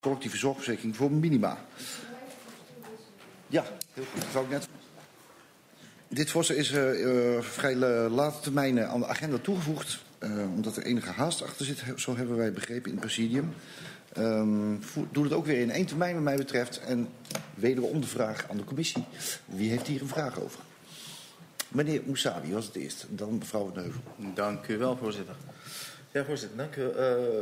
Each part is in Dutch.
collectieve zorgverzekering voor minima. Ja, heel goed. Dat wou ik net. Dit voorstel is vrij late termijn aan de agenda toegevoegd. Omdat er enige haast achter zit, zo hebben wij begrepen in het presidium. Doe het ook weer in één termijn wat mij betreft. En wederom de vraag aan de commissie. Wie heeft hier een vraag over? Meneer Moussavi was het eerst. Dan mevrouw Van Heuvel. Dank u wel, voorzitter. Ja, voorzitter, dank u.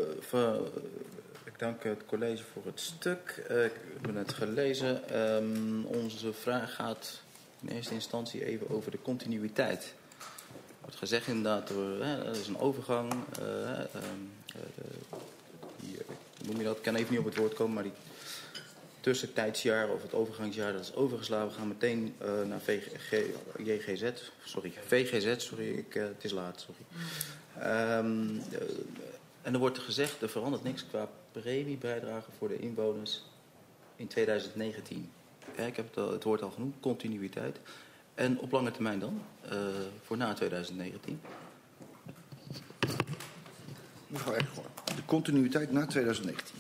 Ik dank het college voor het stuk. Ik heb het gelezen. Onze vraag gaat in eerste instantie even over de continuïteit. Er wordt gezegd inderdaad, er is een overgang. Hoe noem je dat? Ik kan even niet op het woord komen, maar die tussentijdsjaar of het overgangsjaar, dat is overgeslagen. We gaan meteen naar VGZ. Het is laat, sorry. En er wordt gezegd, er verandert niks qua premiebijdrage voor de inwoners in 2019. Ik heb het woord al genoemd, continuïteit. En op lange termijn dan, voor na 2019. Mevrouw Eckhoorn, de continuïteit na 2019.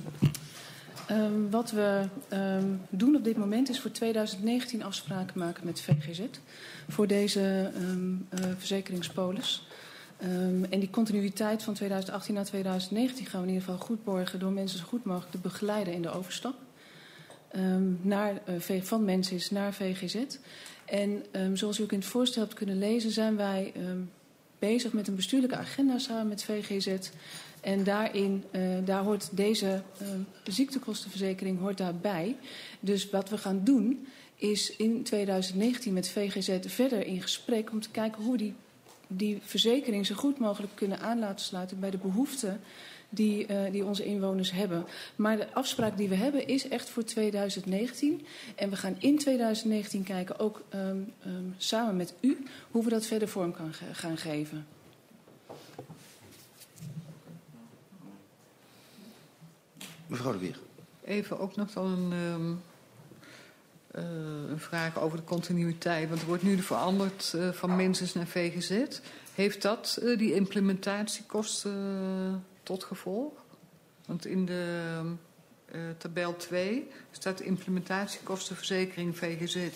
Wat we doen op dit moment is voor 2019 afspraken maken met VGZ voor deze verzekeringspolis. En die continuïteit van 2018 naar 2019 gaan we in ieder geval goed borgen door mensen zo goed mogelijk te begeleiden in de overstap. Van Mensis naar VGZ. En zoals u ook in het voorstel hebt kunnen lezen, zijn wij bezig met een bestuurlijke agenda samen met VGZ. En daar hoort deze ziektekostenverzekering hoort daarbij. Dus wat we gaan doen is in 2019 met VGZ verder in gesprek om te kijken hoe die verzekering zo goed mogelijk kunnen aan laten sluiten bij de behoeften die onze inwoners hebben. Maar de afspraak die we hebben is echt voor 2019. En we gaan in 2019 kijken, ook samen met u, hoe we dat verder vorm gaan geven. Mevrouw de Weer. Even ook nog dan een vraag over de continuïteit. Want er wordt nu veranderd van Mensis naar VGZ. Heeft dat die implementatiekosten tot gevolg? Want in de tabel 2 staat de implementatiekostenverzekering VGZ €82.000.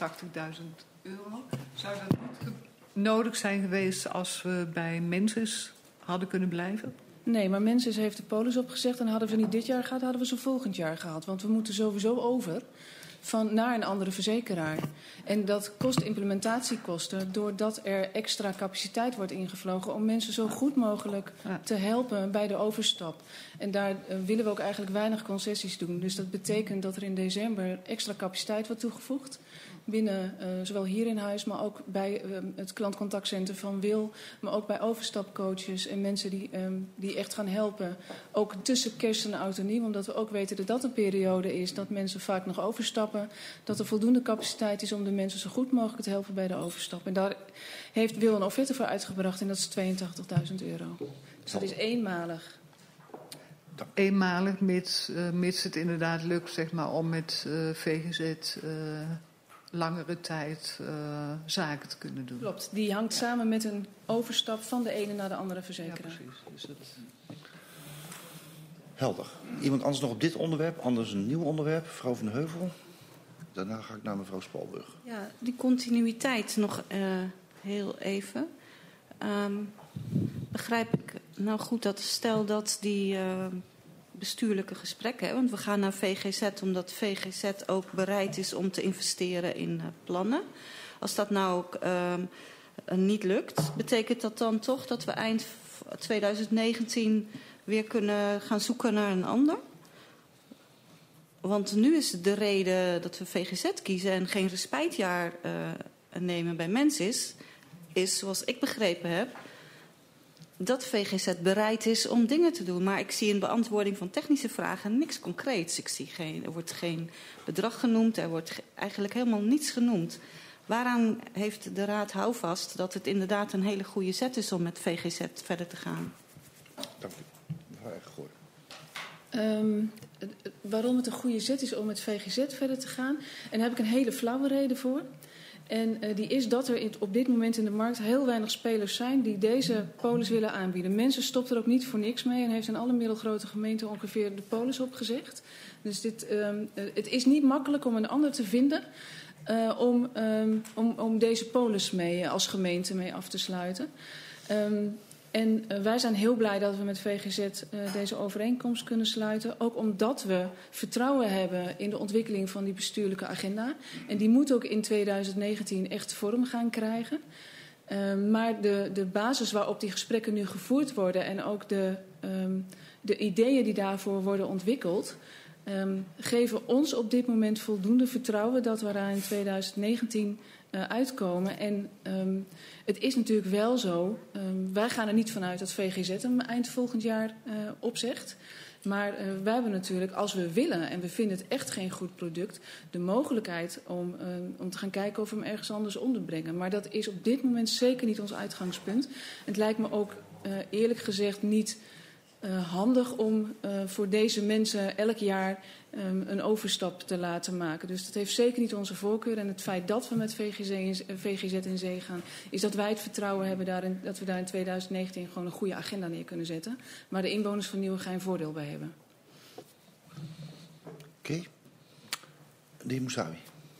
Zou dat niet nodig zijn geweest als we bij Mensis hadden kunnen blijven? Nee, maar Mensis heeft de polis opgezegd en hadden we niet dit jaar gehad, hadden we ze volgend jaar gehad. Want we moeten sowieso over naar een andere verzekeraar. En dat kost implementatiekosten doordat er extra capaciteit wordt ingevlogen om mensen zo goed mogelijk te helpen bij de overstap. En daar willen we ook eigenlijk weinig concessies doen. Dus dat betekent dat er in december extra capaciteit wordt toegevoegd. Binnen, zowel hier in huis, maar ook bij het klantcontactcentrum van Wil. Maar ook bij overstapcoaches en mensen die echt gaan helpen. Ook tussen kerst en oud en nieuw. Omdat we ook weten dat dat een periode is dat mensen vaak nog overstappen. Dat er voldoende capaciteit is om de mensen zo goed mogelijk te helpen bij de overstap. En daar heeft Wil een offerte voor uitgebracht en dat is €82.000. Dus dat is eenmalig. Eenmalig, mits het inderdaad lukt, zeg maar, om met VGZ langere tijd zaken te kunnen doen. Klopt, die hangt samen met een overstap van de ene naar de andere verzekeraar. Ja, precies. Dus dat... Helder. Iemand anders nog op dit onderwerp, anders een nieuw onderwerp. Mevrouw Van Heuvel. Daarna ga ik naar mevrouw Spalburg. Ja, die continuïteit nog heel even. Begrijp ik nou goed dat stel dat die bestuurlijke gesprekken, want we gaan naar VGZ omdat VGZ ook bereid is om te investeren in plannen. Als dat nou ook niet lukt, betekent dat dan toch dat we eind 2019 weer kunnen gaan zoeken naar een ander? Want nu is de reden dat we VGZ kiezen en geen respijtjaar nemen bij Mensis, is zoals ik begrepen heb, dat VGZ bereid is om dingen te doen. Maar ik zie in beantwoording van technische vragen niks concreets. Er wordt geen bedrag genoemd, er wordt eigenlijk helemaal niets genoemd. Waaraan heeft de Raad houvast dat het inderdaad een hele goede zet is om met VGZ verder te gaan? Dank u. Mevrouw Eckhoorn. Waarom het een goede zet is om met VGZ verder te gaan, en daar heb ik een hele flauwe reden voor, En die is dat er op dit moment in de markt heel weinig spelers zijn die deze polis willen aanbieden. Mensen stopt er ook niet voor niks mee en heeft in alle middelgrote gemeenten ongeveer de polis opgezegd. Dus het is niet makkelijk om een ander te vinden om deze polis mee als gemeente mee af te sluiten. En wij zijn heel blij dat we met VGZ deze overeenkomst kunnen sluiten. Ook omdat we vertrouwen hebben in de ontwikkeling van die bestuurlijke agenda. En die moet ook in 2019 echt vorm gaan krijgen. Maar de basis waarop die gesprekken nu gevoerd worden en ook de ideeën die daarvoor worden ontwikkeld, geven ons op dit moment voldoende vertrouwen dat we daar in 2019 uitkomen. En het is natuurlijk wel zo, wij gaan er niet vanuit dat VGZ hem eind volgend jaar opzegt. Maar wij hebben natuurlijk, als we willen en we vinden het echt geen goed product, de mogelijkheid om te gaan kijken of we hem ergens anders onderbrengen. Maar dat is op dit moment zeker niet ons uitgangspunt. Het lijkt me ook eerlijk gezegd niet handig om voor deze mensen elk jaar een overstap te laten maken. Dus dat heeft zeker niet onze voorkeur. En het feit dat we met VGZ in zee gaan, is dat wij het vertrouwen hebben dat we daar in 2019 gewoon een goede agenda neer kunnen zetten. Maar de inwoners van Nieuwegein voordeel bij hebben. Oké. De heer Moussaoui.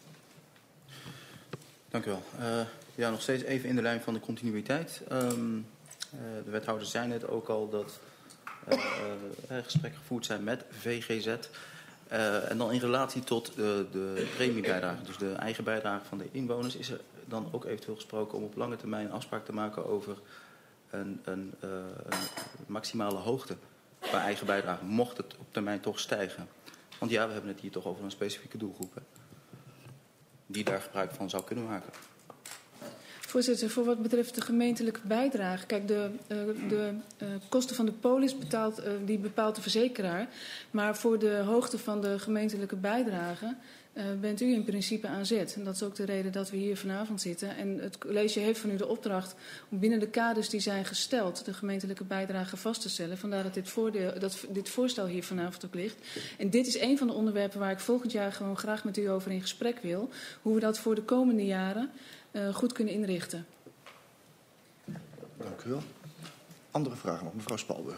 Dank u wel. Ja, nog steeds even in de lijn van de continuïteit. De wethouders zei net ook al dat gesprekken gevoerd zijn met VGZ. En dan in relatie tot de premiebijdrage, dus de eigen bijdrage van de inwoners, is er dan ook eventueel gesproken om op lange termijn een afspraak te maken over een maximale hoogte bij eigen bijdrage, mocht het op termijn toch stijgen. Want ja, we hebben het hier toch over een specifieke doelgroep, hè, die daar gebruik van zou kunnen maken. Voorzitter, voor wat betreft de gemeentelijke bijdrage. Kijk, de kosten van de polis bepaalt de verzekeraar. Maar voor de hoogte van de gemeentelijke bijdrage bent u in principe aan zet. En dat is ook de reden dat we hier vanavond zitten. En het college heeft van u de opdracht om binnen de kaders die zijn gesteld de gemeentelijke bijdrage vast te stellen. Vandaar dat dit voorstel hier vanavond ook ligt. En dit is een van de onderwerpen waar ik volgend jaar gewoon graag met u over in gesprek wil. Hoe we dat voor de komende jaren goed kunnen inrichten. Dank u wel. Andere vragen nog, mevrouw Spalburg.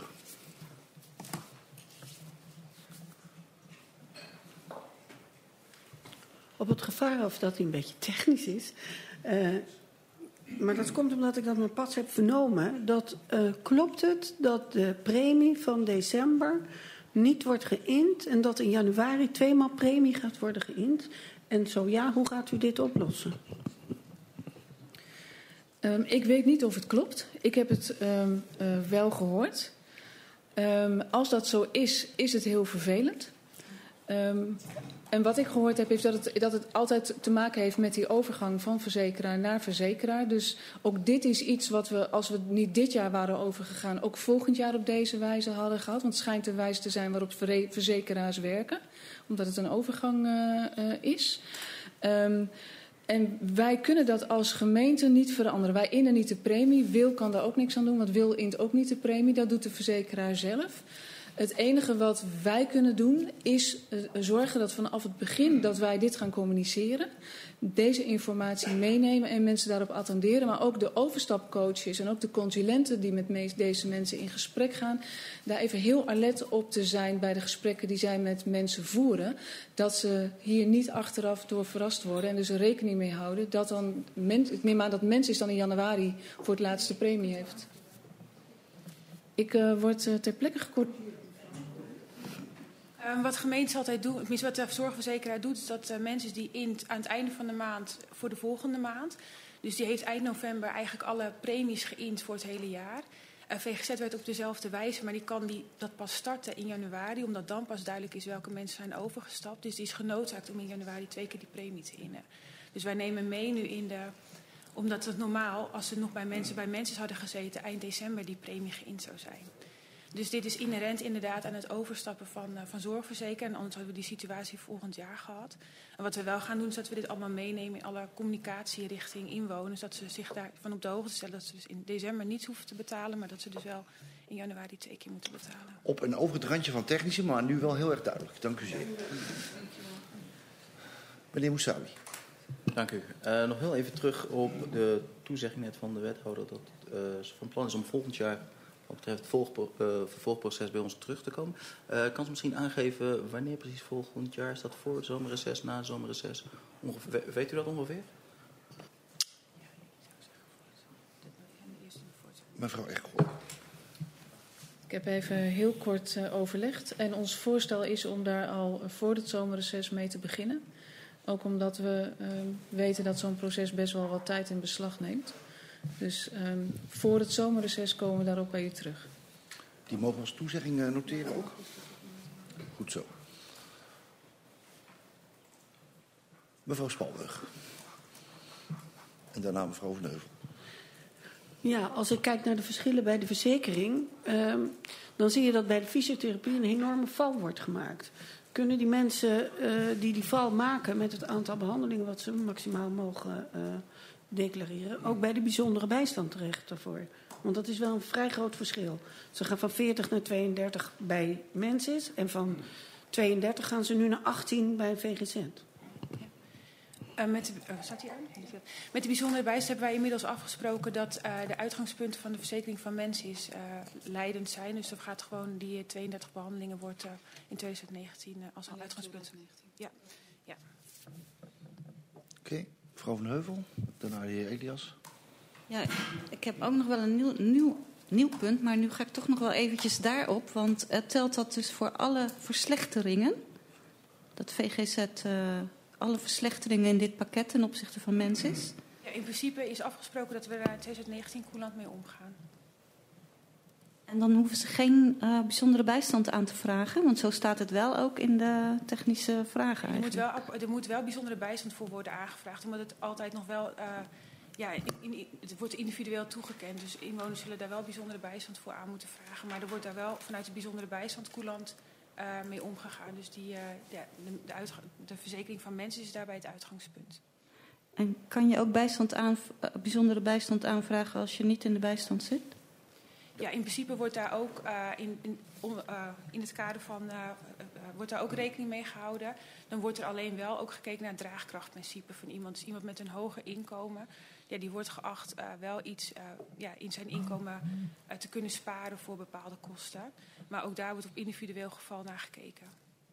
Op het gevaar of dat hij een beetje technisch is. Maar dat komt omdat ik dat maar pas heb vernomen. Klopt het dat de premie van december niet wordt geïnd en dat in januari 2 maal premie gaat worden geïnd? En zo ja, hoe gaat u dit oplossen? Ik weet niet of het klopt. Ik heb het wel gehoord. Als dat zo is, is het heel vervelend. En wat ik gehoord heb, is dat het altijd te maken heeft met die overgang van verzekeraar naar verzekeraar. Dus ook dit is iets wat we, als we niet dit jaar waren overgegaan, ook volgend jaar op deze wijze hadden gehad. Want het schijnt de wijze te zijn waarop verzekeraars werken, omdat het een overgang is. En wij kunnen dat als gemeente niet veranderen. Wij innen niet de premie. Wil kan daar ook niks aan doen, want Wil int ook niet de premie. Dat doet de verzekeraar zelf. Het enige wat wij kunnen doen is zorgen dat vanaf het begin dat wij dit gaan communiceren, deze informatie meenemen en mensen daarop attenderen. Maar ook de overstapcoaches en ook de consulenten die met deze mensen in gesprek gaan, daar even heel alert op te zijn bij de gesprekken die zij met mensen voeren. Dat ze hier niet achteraf door verrast worden en dus er rekening mee houden dat dan ik neem aan dat mensen dan in januari voor het laatste premie heeft. Ik word ter plekke gekort. Wat gemeentes altijd doen, tenminste wat de zorgverzekeraar doet, is dat mensen die aan het einde van de maand voor de volgende maand, dus die heeft eind november eigenlijk alle premies geïnd voor het hele jaar. VGZ werd op dezelfde wijze, maar die kan dat pas starten in januari, omdat dan pas duidelijk is welke mensen zijn overgestapt. Dus die is genoodzaakt om in januari 2 keer die premie te innen. Dus wij nemen mee nu omdat het normaal, als ze nog bij mensen hadden gezeten, eind december die premie geïnd zou zijn. Dus dit is inherent inderdaad aan het overstappen van zorgverzekeren. En anders hadden we die situatie volgend jaar gehad. En wat we wel gaan doen is dat we dit allemaal meenemen in alle communicatie richting inwoners. Dat ze zich daarvan op de hoogte stellen dat ze dus in december niets hoeven te betalen. Maar dat ze dus wel in januari 2 keer moeten betalen. Op en over het randje van technische, maar nu wel heel erg duidelijk. Dank u zeer. Meneer Moussaoui. Dank u. Nog heel even terug op de toezegging net van de wethouder dat ze van plan is om volgend jaar wat betreft het vervolgproces bij ons terug te komen. Kan ze misschien aangeven wanneer precies volgend jaar? Is dat voor het zomerreces, na het zomerreces? Weet u dat ongeveer? Mevrouw Echel. Ik heb even heel kort overlegd. En ons voorstel is om daar al voor het zomerreces mee te beginnen. Ook omdat we weten dat zo'n proces best wel wat tijd in beslag neemt. Dus voor het zomerreces komen we daarop bij u terug. Die mogen we als toezegging noteren ook? Goed zo. Mevrouw Spalburg. En daarna mevrouw Van Heuvel. Ja, als ik kijk naar de verschillen bij de verzekering, dan zie je dat bij de fysiotherapie een enorme val wordt gemaakt. Kunnen die mensen die val maken met het aantal behandelingen wat ze maximaal mogen declareren, ook bij de bijzondere bijstand terecht daarvoor? Want dat is wel een vrij groot verschil. Ze gaan van 40 naar 32 bij Mensis en van 32 gaan ze nu naar 18 bij VGZ. Staat die aan? Met de bijzondere bijstand hebben wij inmiddels afgesproken dat de uitgangspunten van de verzekering van Mensis leidend zijn. Dus dat gaat gewoon die 32 behandelingen wordt in 2019 als uitgangspunt. Ja. Oké, mevrouw Van Heuvel, daarna de heer Elias. Ja, ik heb ook nog wel een nieuw punt, maar nu ga ik toch nog wel eventjes daarop. Want telt dat dus voor alle verslechteringen? Dat VGZ alle verslechteringen in dit pakket ten opzichte van Mensis? Ja, in principe is afgesproken dat we daar in 2019 coulant mee omgaan. En dan hoeven ze geen bijzondere bijstand aan te vragen? Want zo staat het wel ook in de technische vragen eigenlijk. Er moet wel bijzondere bijstand voor worden aangevraagd, omdat het altijd nog wel... het wordt individueel toegekend, dus inwoners zullen daar wel bijzondere bijstand voor aan moeten vragen. Maar er wordt daar wel vanuit de bijzondere bijstand coulant mee omgegaan. Dus de verzekering van mensen is daarbij het uitgangspunt. En kan je ook bijzondere bijstand aanvragen als je niet in de bijstand zit? Ja, in principe wordt daar ook in het kader van wordt daar ook rekening mee gehouden. Dan wordt er alleen wel ook gekeken naar het draagkrachtprincipe van iemand. Dus iemand met een hoger inkomen, die wordt geacht wel iets in zijn inkomen te kunnen sparen voor bepaalde kosten. Maar ook daar wordt op individueel geval naar gekeken.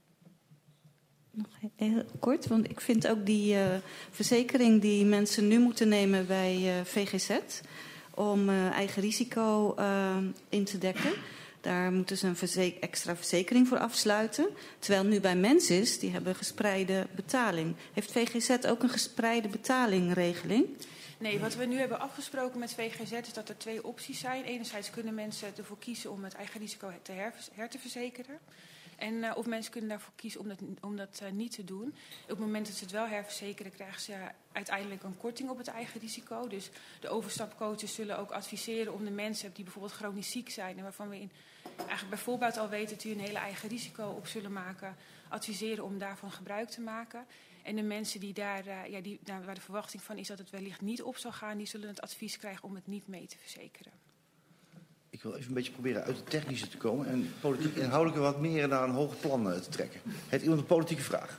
Nog heel kort, want ik vind ook die verzekering die mensen nu moeten nemen bij VGZ om eigen risico in te dekken. Daar moeten ze een extra verzekering voor afsluiten. Terwijl nu bij Mensis, die hebben gespreide betaling. Heeft VGZ ook een gespreide betalingregeling? Nee, wat we nu hebben afgesproken met VGZ is dat er 2 opties zijn. Enerzijds kunnen mensen ervoor kiezen om het eigen risico te verzekeren. En of mensen kunnen daarvoor kiezen om dat niet te doen. Op het moment dat ze het wel herverzekeren, krijgen ze uiteindelijk een korting op het eigen risico. Dus de overstapcoaches zullen ook adviseren om de mensen die bijvoorbeeld chronisch ziek zijn en waarvan we eigenlijk bijvoorbeeld al weten dat die een hele eigen risico op zullen maken, adviseren om daarvan gebruik te maken. En de mensen die waar de verwachting van is dat het wellicht niet op zal gaan, die zullen het advies krijgen om het niet mee te verzekeren. Ik wil even een beetje proberen uit het technische te komen en politiek inhoudelijk wat meer naar een hoger plan te trekken. Heeft iemand een politieke vraag?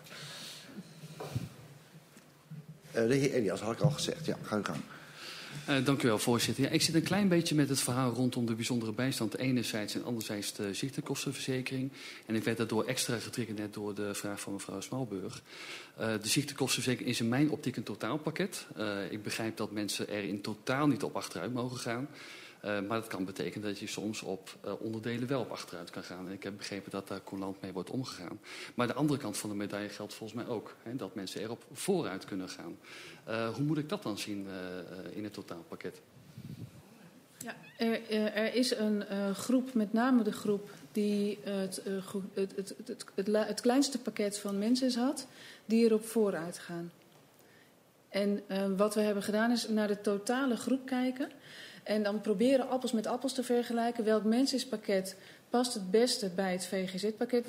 De heer Elias, had ik al gezegd. Ja, ga u gang. Dank u wel, voorzitter. Ja, ik zit een klein beetje met het verhaal rondom de bijzondere bijstand enerzijds en anderzijds de ziektekostenverzekering. En ik werd daardoor extra getriggerd net door de vraag van mevrouw Smalburg. De ziektekostenverzekering is in mijn optiek een totaalpakket. Ik begrijp dat mensen er in totaal niet op achteruit mogen gaan. Maar dat kan betekenen dat je soms op onderdelen wel op achteruit kan gaan. En ik heb begrepen dat daar coulant mee wordt omgegaan. Maar de andere kant van de medaille geldt volgens mij ook. Hè, dat mensen erop vooruit kunnen gaan. Hoe moet ik dat dan zien in het totaalpakket? Ja, er is een groep, met name de groep die het kleinste pakket van mensen had, die erop vooruit gaan. En wat we hebben gedaan is naar de totale groep kijken. En dan proberen appels met appels te vergelijken. Welk mensenspakket past het beste bij het VGZ-pakket?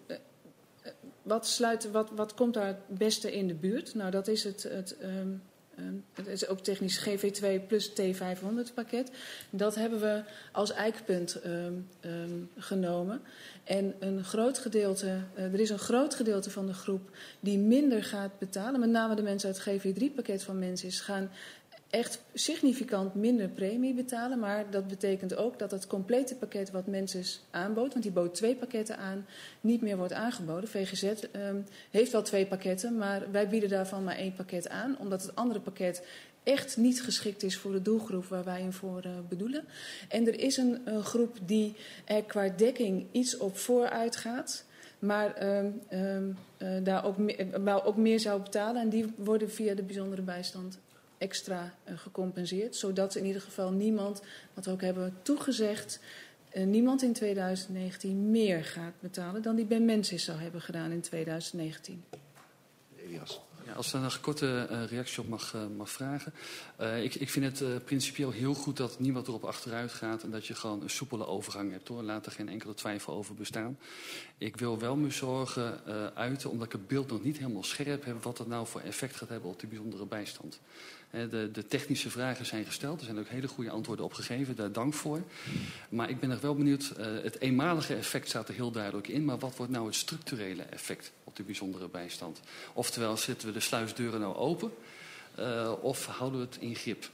Wat komt daar het beste in de buurt? Nou, dat is het is ook technisch GV2 plus T500 pakket. Dat hebben we als eikpunt genomen. En er is een groot gedeelte van de groep die minder gaat betalen. Met name de mensen uit het GV3-pakket van Mensis gaan echt significant minder premie betalen. Maar dat betekent ook dat het complete pakket wat Mensis aanbood, want die bood 2 pakketten aan, niet meer wordt aangeboden. VGZ heeft wel 2 pakketten, maar wij bieden daarvan maar 1 pakket aan, omdat het andere pakket echt niet geschikt is voor de doelgroep waar wij hem voor bedoelen. En er is een groep die er qua dekking iets op vooruit gaat, maar daar ook meer zou betalen. En die worden via de bijzondere bijstand extra gecompenseerd, zodat in ieder geval niemand, wat we ook hebben toegezegd, niemand in 2019 meer gaat betalen dan die bij Mensis zou hebben gedaan in 2019. Elias. Ja, als ik daar een korte reactie op mag vragen. Ik vind het principieel heel goed dat niemand erop achteruit gaat en dat je gewoon een soepele overgang hebt, hoor. Laat er geen enkele twijfel over bestaan. Ik wil wel mijn zorgen uiten, omdat ik het beeld nog niet helemaal scherp heb wat het nou voor effect gaat hebben op de bijzondere bijstand. De technische vragen zijn gesteld. Er zijn ook hele goede antwoorden op gegeven. Daar dank voor. Maar ik ben nog wel benieuwd. Het eenmalige effect staat er heel duidelijk in. Maar wat wordt nou het structurele effect op de bijzondere bijstand? Oftewel, zetten we de sluisdeuren nou open? Of houden we het in grip?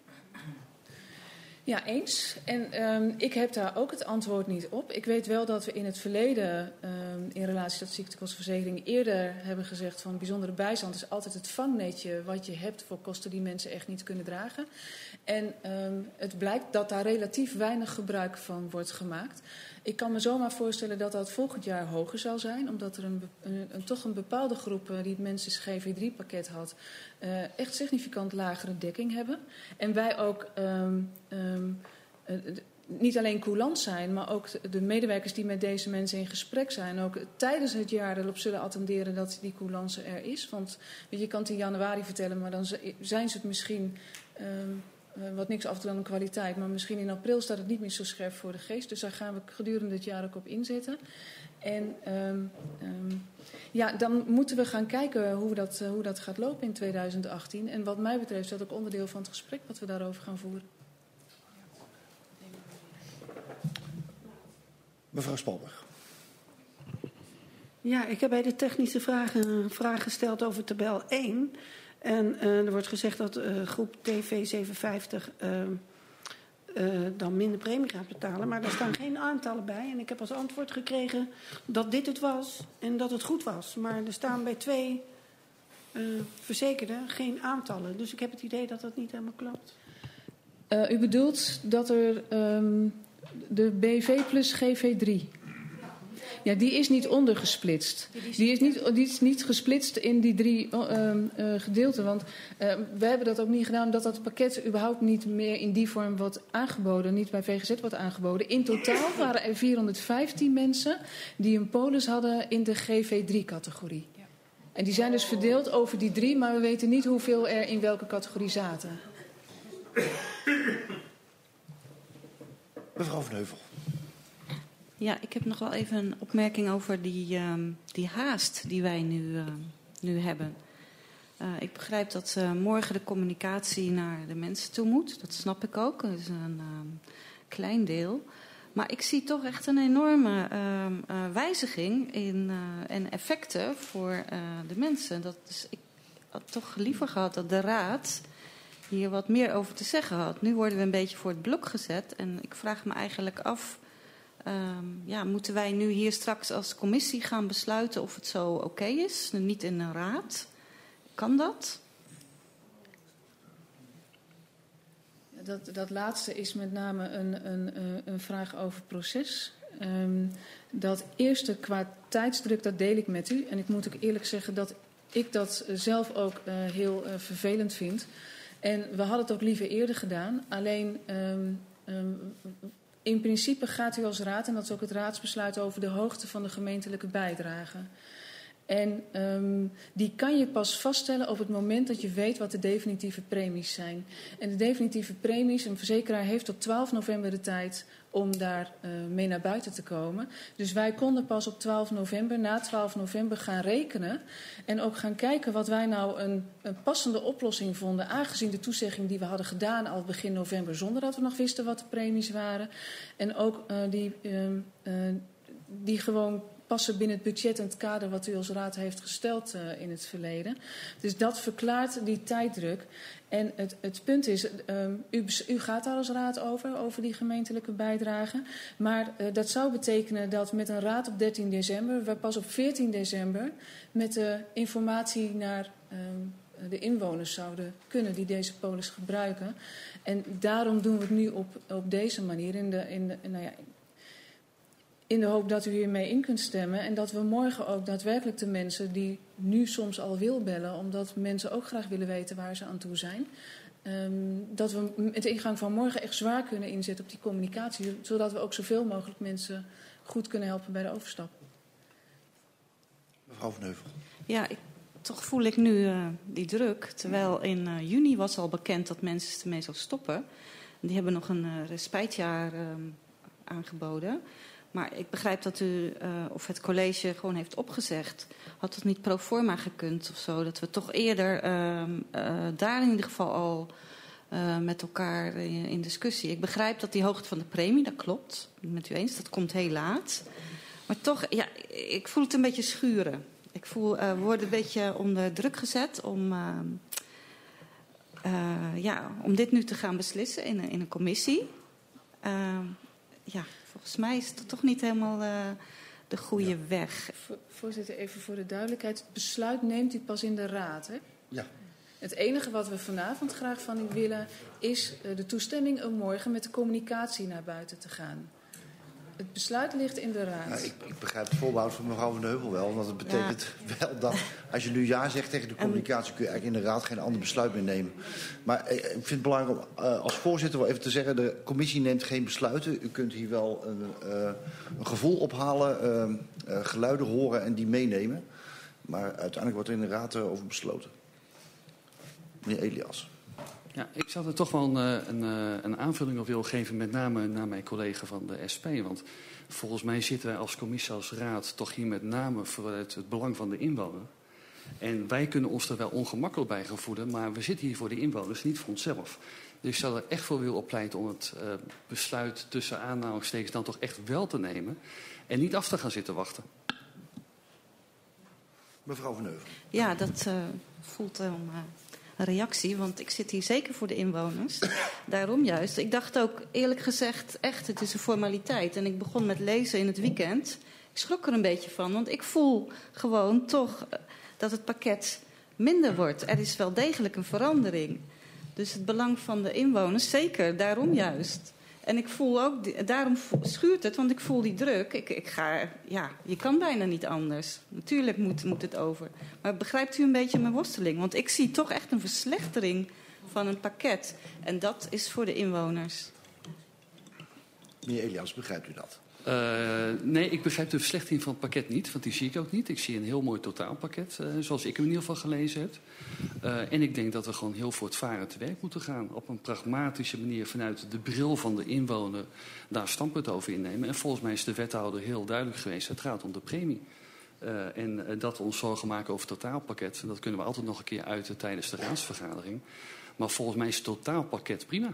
Ja, eens. En ik heb daar ook het antwoord niet op. Ik weet wel dat we in het verleden in relatie tot ziektekostenverzekering eerder hebben gezegd van bijzondere bijstand is altijd het vangnetje wat je hebt voor kosten die mensen echt niet kunnen dragen. En het blijkt dat daar relatief weinig gebruik van wordt gemaakt. Ik kan me zomaar voorstellen dat dat volgend jaar hoger zal zijn, omdat er toch een bepaalde groep die het Mensis GV3-pakket had, echt significant lagere dekking hebben. En wij ook niet alleen coulant zijn, maar ook de medewerkers die met deze mensen in gesprek zijn, ook tijdens het jaar erop zullen attenderen dat die coulance er is. Want je kan het in januari vertellen, maar dan zijn ze het misschien wat niks af te doen aan kwaliteit. Maar misschien in april staat het niet meer zo scherp voor de geest. Dus daar gaan we gedurende het jaar ook op inzetten. En dan moeten we gaan kijken hoe dat gaat lopen in 2018. En wat mij betreft is dat ook onderdeel van het gesprek wat we daarover gaan voeren. Mevrouw Spalberg. Ja, ik heb bij de technische vragen een vraag gesteld over tabel 1. En er wordt gezegd dat groep TV750 dan minder premie gaat betalen. Maar daar staan geen aantallen bij. En ik heb als antwoord gekregen dat dit het was en dat het goed was. Maar er staan bij 2 verzekerden geen aantallen. Dus ik heb het idee dat dat niet helemaal klopt. U bedoelt dat er de BV plus GV3... Ja, die is niet ondergesplitst. Die is niet gesplitst in die 3 gedeelten. Want we hebben dat ook niet gedaan omdat dat pakket überhaupt niet meer in die vorm wordt aangeboden. Niet bij VGZ wordt aangeboden. In totaal waren er 415 mensen die een polis hadden in de GV3-categorie. Ja. En die zijn dus verdeeld over die 3, maar we weten niet hoeveel er in welke categorie zaten. Mevrouw Van Heuvel. Ja, ik heb nog wel even een opmerking over die haast die wij nu hebben. Ik begrijp dat morgen de communicatie naar de mensen toe moet. Dat snap ik ook. Dat is een klein deel. Maar ik zie toch echt een enorme wijziging en effecten voor de mensen. Ik had toch liever gehad dat de Raad hier wat meer over te zeggen had. Nu worden we een beetje voor het blok gezet. En ik vraag me eigenlijk af... moeten wij nu hier straks als commissie gaan besluiten of het zo oké is? Niet in een raad. Kan dat? Dat laatste is met name een vraag over proces. Dat eerste qua tijdsdruk, dat deel ik met u. En ik moet ook eerlijk zeggen dat ik dat zelf ook heel vervelend vind. En we hadden het ook liever eerder gedaan. Alleen... in principe gaat u als raad, en dat is ook het raadsbesluit over de hoogte van de gemeentelijke bijdrage. En die kan je pas vaststellen op het moment dat je weet wat de definitieve premies zijn. En de definitieve premies, een verzekeraar heeft tot 12 november de tijd om daar mee naar buiten te komen. Dus wij konden pas op 12 november, na 12 november gaan rekenen. En ook gaan kijken wat wij nou een passende oplossing vonden. Aangezien de toezegging die we hadden gedaan al begin november, zonder dat we nog wisten wat de premies waren. En ook die gewoon passen binnen het budget en het kader wat u als raad heeft gesteld in het verleden. Dus dat verklaart die tijddruk. En het punt is, u gaat daar als raad over die gemeentelijke bijdrage. Maar dat zou betekenen dat met een raad op 13 december... we pas op 14 december met de informatie naar de inwoners zouden kunnen die deze polis gebruiken. En daarom doen we het nu op deze manier in de hoop dat u hiermee in kunt stemmen. En dat we morgen ook daadwerkelijk de mensen die nu soms al wil bellen, omdat mensen ook graag willen weten waar ze aan toe zijn. Dat we met de ingang van morgen echt zwaar kunnen inzetten op die communicatie. Zodat we ook zoveel mogelijk mensen goed kunnen helpen bij de overstap. Mevrouw Van Heuvel. Ja, toch voel ik nu die druk. Terwijl in juni was al bekend dat mensen ermee zouden stoppen. Die hebben nog een respijtjaar aangeboden. Maar ik begrijp dat u of het college gewoon heeft opgezegd. Had het niet pro forma gekund of zo? Dat we toch eerder daar in ieder geval al met elkaar in discussie. Ik begrijp dat die hoogte van de premie, dat klopt. Met u eens, dat komt heel laat. Maar toch, ja, ik voel het een beetje schuren. Ik voel, we worden een beetje onder druk gezet om dit nu te gaan beslissen in een commissie. Volgens mij is het toch niet helemaal de goede weg. Voorzitter, even voor de duidelijkheid. Het besluit neemt u pas in de raad, hè? Ja. Het enige wat we vanavond graag van u willen is de toestemming om morgen met de communicatie naar buiten te gaan. Het besluit ligt in de raad. Nou, ik begrijp het voorbehoud van mevrouw Van Heuvel wel. Want het betekent wel dat als je nu ja zegt tegen de communicatie, kun je eigenlijk in de raad geen ander besluit meer nemen. Maar ik vind het belangrijk om als voorzitter wel even te zeggen, de commissie neemt geen besluiten. U kunt hier wel een gevoel ophalen, geluiden horen en die meenemen. Maar uiteindelijk wordt er in de raad over besloten. Meneer Elias. Ja, ik zou er toch wel een aanvulling op willen geven, met name naar mijn collega van de SP. Want volgens mij zitten wij als commissie, als raad, toch hier met name vanuit het belang van de inwoner. En wij kunnen ons er wel ongemakkelijk bij gaan voelen, maar we zitten hier voor de inwoners, niet voor onszelf. Dus ik zou er echt voor willen opleiden om het besluit tussen aanhalingstekens dan toch echt wel te nemen. En niet af te gaan zitten wachten. Mevrouw Van Heuvel. Ja, dat voelt een reactie, want ik zit hier zeker voor de inwoners. Daarom juist. Ik dacht ook, eerlijk gezegd, echt, het is een formaliteit. En ik begon met lezen in het weekend. Ik schrok er een beetje van, want ik voel gewoon toch dat het pakket minder wordt. Er is wel degelijk een verandering. Dus het belang van de inwoners, zeker, daarom juist. En ik voel ook, daarom schuurt het, want ik voel die druk. Je kan bijna niet anders. Natuurlijk moet het over. Maar begrijpt u een beetje mijn worsteling? Want ik zie toch echt een verslechtering van een pakket. En dat is voor de inwoners. Meneer Elias, begrijpt u dat? Nee, ik begrijp de verslechtering van het pakket niet, want die zie ik ook niet. Ik zie een heel mooi totaalpakket, zoals ik hem in ieder geval gelezen heb. En ik denk dat we gewoon heel voortvarend te werk moeten gaan. Op een pragmatische manier vanuit de bril van de inwoner daar standpunt over innemen. En volgens mij is de wethouder heel duidelijk geweest. Het gaat om de premie. En dat we ons zorgen maken over het totaalpakket, dat kunnen we altijd nog een keer uiten tijdens de raadsvergadering. Maar volgens mij is het totaalpakket prima.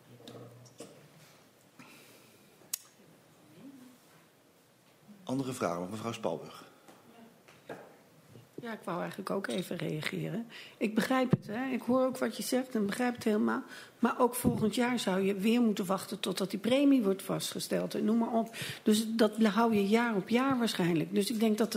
Andere vragen, mevrouw Spalburg. Ja, ik wou eigenlijk ook even reageren. Ik begrijp het, hè. Ik hoor ook wat je zegt en begrijp het helemaal. Maar ook volgend jaar zou je weer moeten wachten totdat die premie wordt vastgesteld. En noem maar op. Dus dat hou je jaar op jaar waarschijnlijk. Dus ik denk dat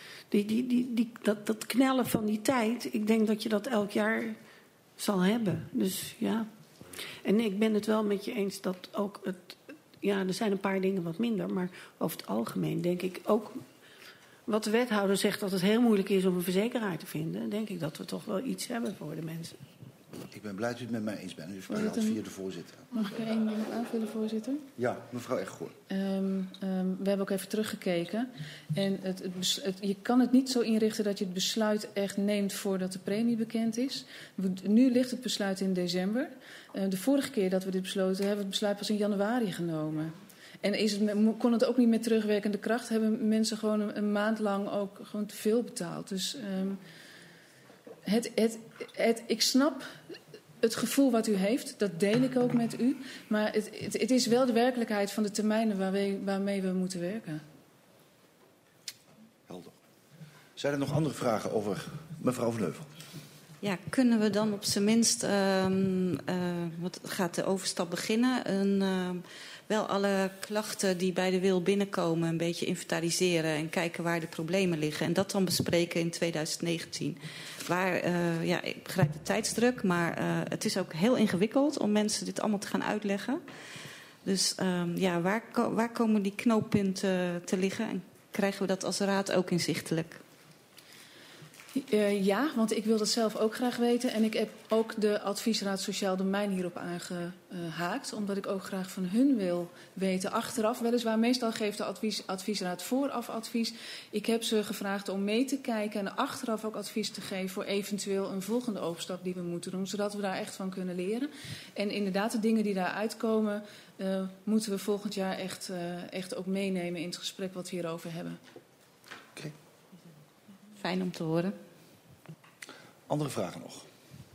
dat knellen van die tijd, ik denk dat je dat elk jaar zal hebben. Dus ja. En ik ben het wel met je eens dat ook er zijn een paar dingen wat minder. Maar over het algemeen denk ik ook, wat de wethouder zegt, dat het heel moeilijk is om een verzekeraar te vinden, denk ik dat we toch wel iets hebben voor de mensen. Ik ben blij dat u het met mij eens bent. U spreekt als vierde voorzitter. Mag ik er één ding op aanvullen, voorzitter? Ja, mevrouw Echtgoor. We hebben ook even teruggekeken. En je kan het niet zo inrichten dat je het besluit echt neemt voordat de premie bekend is. Nu ligt het besluit in december. De vorige keer dat we dit besloten hebben we het besluit pas in januari genomen. En kon het ook niet met terugwerkende kracht, hebben mensen gewoon een maand lang ook gewoon te veel betaald. Dus ik snap het gevoel wat u heeft, dat deel ik ook met u. Maar het is wel de werkelijkheid van de termijnen waarmee we moeten werken. Helder. Zijn er nog andere vragen over mevrouw Van Heuvel? Ja, kunnen we dan op zijn minst, wat gaat de overstap beginnen, wel alle klachten die bij de WIL binnenkomen een beetje inventariseren en kijken waar de problemen liggen. En dat dan bespreken in 2019. Ik begrijp de tijdsdruk, maar het is ook heel ingewikkeld om mensen dit allemaal te gaan uitleggen. Dus waar komen die knooppunten te liggen en krijgen we dat als raad ook inzichtelijk? Ja, want ik wil dat zelf ook graag weten. En ik heb ook de adviesraad Sociaal Domein hierop aangehaakt. Omdat ik ook graag van hun wil weten achteraf. Weliswaar, meestal geeft de adviesraad vooraf advies. Ik heb ze gevraagd om mee te kijken en achteraf ook advies te geven voor eventueel een volgende overstap die we moeten doen. Zodat we daar echt van kunnen leren. En inderdaad, de dingen die daar uitkomen, moeten we volgend jaar echt ook meenemen in het gesprek wat we hierover hebben. Oké. Fijn om te horen. Andere vragen nog?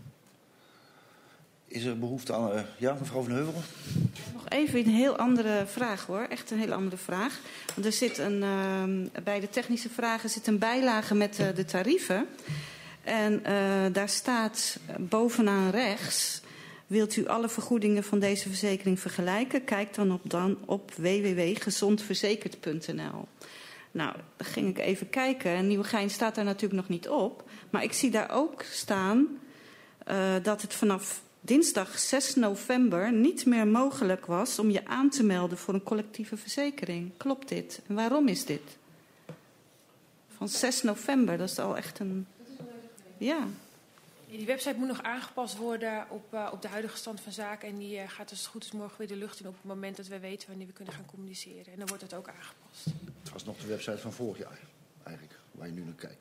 Is er behoefte aan... ja, mevrouw Van Heuvel? Nog even een heel andere vraag hoor. Echt een heel andere vraag. Want er zit bij de technische vragen zit een bijlage met de tarieven. En daar staat bovenaan rechts... Wilt u alle vergoedingen van deze verzekering vergelijken? Kijk dan op www.gezondverzekerd.nl. Nou, dan ging ik even kijken. En Nieuwegein staat daar natuurlijk nog niet op. Maar ik zie daar ook staan dat het vanaf dinsdag 6 november niet meer mogelijk was om je aan te melden voor een collectieve verzekering. Klopt dit? En waarom is dit? Van 6 november, dat is al echt een... Ja. Die website moet nog aangepast worden op de huidige stand van zaken. En die gaat dus goed is morgen weer de lucht in op het moment dat we weten wanneer we kunnen gaan communiceren. En dan wordt het ook aangepast. Het was nog de website van vorig jaar, eigenlijk, waar je nu naar kijkt.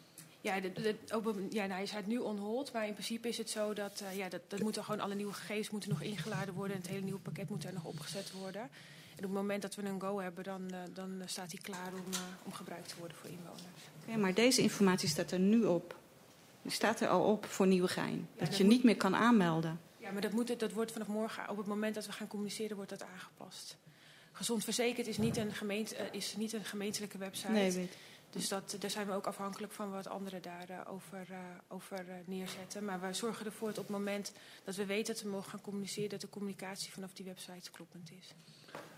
Ja, hij is nu on hold, maar in principe is het zo dat moeten gewoon alle nieuwe gegevens moeten nog ingeladen worden. En het hele nieuwe pakket moet er nog opgezet worden. En op het moment dat we een go hebben, dan staat hij klaar om gebruikt te worden voor inwoners. Ja, maar deze informatie staat er nu op. Die staat er al op voor Nieuwegein. Dat je niet meer kan aanmelden. Ja, maar dat wordt vanaf morgen, op het moment dat we gaan communiceren, wordt dat aangepast. Gezond Verzekerd is niet een gemeentelijke website. Nee, weet ik. Dus daar zijn we ook afhankelijk van wat anderen daarover neerzetten. Maar we zorgen ervoor dat op het moment dat we weten dat we mogen gaan communiceren, dat de communicatie vanaf die website kloppend is.